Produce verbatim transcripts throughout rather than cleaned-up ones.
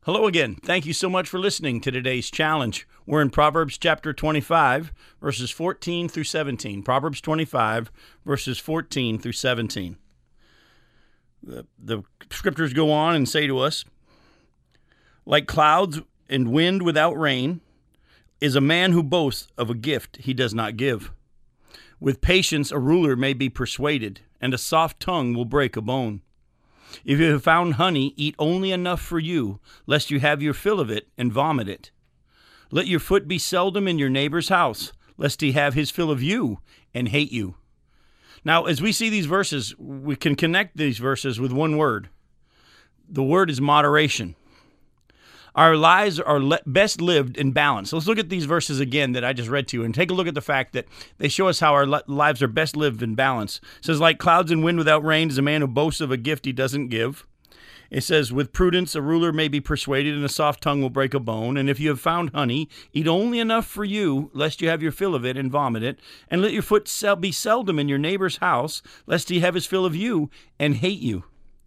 Hello again. Thank you so much for listening to today's challenge. We're in Proverbs chapter twenty-five, verses fourteen through seventeen. Proverbs twenty-five, verses fourteen through seventeen. The, the scriptures go on and say to us, like clouds and wind without rain is a man who boasts of a gift he does not give. With patience a ruler may be persuaded, and a soft tongue will break a bone. If you have found honey, eat only enough for you, lest you have your fill of it and vomit it. Let your foot be seldom in your neighbor's house, lest he have his fill of you and hate you. Now, as we see these verses, we can connect these verses with one word. The word is moderation. Our lives are le- best lived in balance. Let's look at these verses again that I just read to you and take a look at the fact that they show us how our li- lives are best lived in balance. It says, like clouds and wind without rain is a man who boasts of a gift he doesn't give. It says, with prudence a ruler may be persuaded, and a soft tongue will break a bone. And if you have found honey, eat only enough for you, lest you have your fill of it and vomit it. And let your foot sel- be seldom in your neighbor's house, lest he have his fill of you and hate you.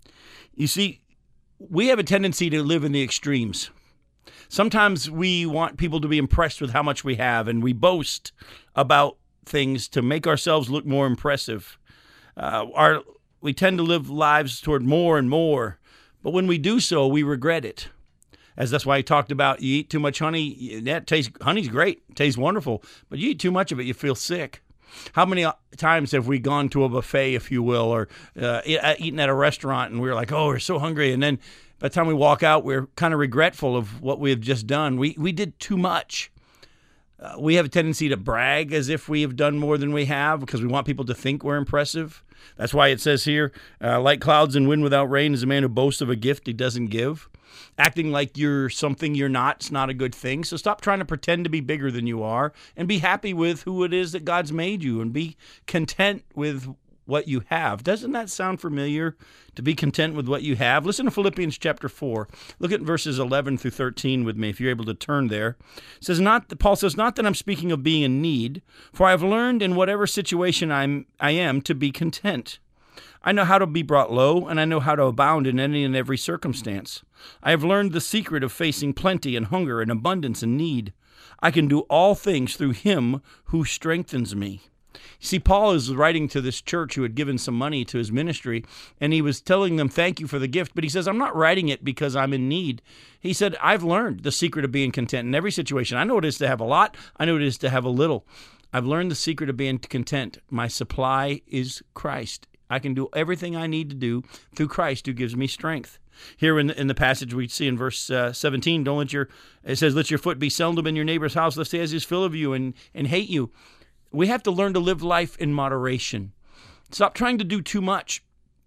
You see, we have a tendency to live in the extremes. Sometimes we want people to be impressed with how much we have, and we boast about things to make ourselves look more impressive. Uh, our we tend to live lives toward more and more, but when we do so, we regret it. As that's why I talked about, you eat too much honey. That tastes honey's great, it tastes wonderful, but you eat too much of it, you feel sick. How many times have we gone to a buffet, if you will, or uh, eaten at a restaurant, and we were like, "Oh, we're so hungry," and then by the time we walk out, we're kind of regretful of what we have just done. We we did too much. Uh, we have a tendency to brag as if we have done more than we have because we want people to think we're impressive. That's why it says here, uh, like clouds and wind without rain is a man who boasts of a gift he doesn't give. Acting like you're something you're not is not a good thing. So stop trying to pretend to be bigger than you are and be happy with who it is that God's made you and be content with what you have. Doesn't that sound familiar, to be content with what you have? Listen to Philippians chapter four. Look at verses eleven through thirteen with me, if you're able to turn there. It says, not, Paul says, not that I'm speaking of being in need, for I have learned in whatever situation I'm, I am to be content. I know how to be brought low, and I know how to abound in any and every circumstance. I have learned the secret of facing plenty and hunger and abundance and need. I can do all things through him who strengthens me. See, Paul is writing to this church who had given some money to his ministry, and he was telling them, thank you for the gift, but he says, I'm not writing it because I'm in need. He said, I've learned the secret of being content in every situation. I know what it is to have a lot. I know what it is to have a little. I've learned the secret of being content. My supply is Christ. I can do everything I need to do through Christ who gives me strength. Here in the, in the passage we see in verse uh, seventeen, don't let your, it says, let your foot be seldom in your neighbor's house, lest he has his fill of you and, and hate you. We have to learn to live life in moderation. Stop trying to do too much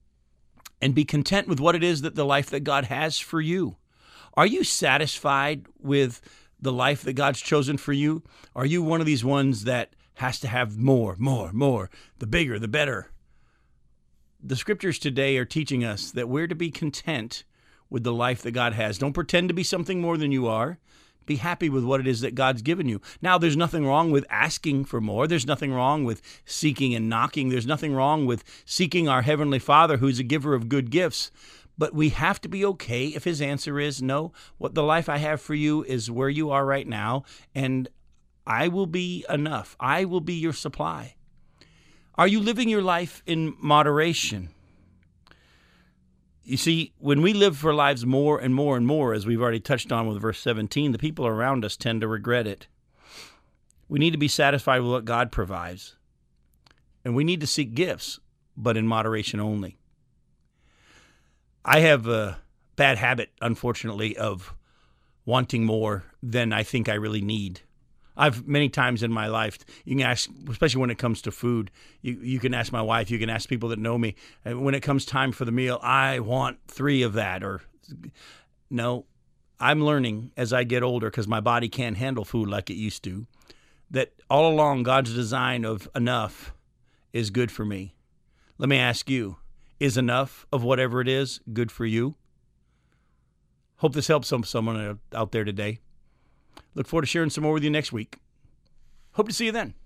and be content with what it is that the life that God has for you. Are you satisfied with the life that God's chosen for you? Are you one of these ones that has to have more, more, more, the bigger, the better? The scriptures today are teaching us that we're to be content with the life that God has. Don't pretend to be something more than you are. Be happy with what it is that God's given you. Now, there's nothing wrong with asking for more. There's nothing wrong with seeking and knocking. There's nothing wrong with seeking our Heavenly Father, who's a giver of good gifts. But we have to be okay if his answer is, no, what the life I have for you is where you are right now, and I will be enough. I will be your supply. Are you living your life in moderation? You see, when we live for lives more and more and more, as we've already touched on with verse seventeen, the people around us tend to regret it. We need to be satisfied with what God provides. And we need to seek gifts, but in moderation only. I have a bad habit, unfortunately, of wanting more than I think I really need. I've many times in my life, you can ask, especially when it comes to food, you, you can ask my wife, you can ask people that know me, and when it comes time for the meal, I want three of that. Or no, I'm learning as I get older, because my body can't handle food like it used to, that all along God's design of enough is good for me. Let me ask you, is enough of whatever it is good for you? Hope this helps some someone out there today. Look forward to sharing some more with you next week. Hope to see you then.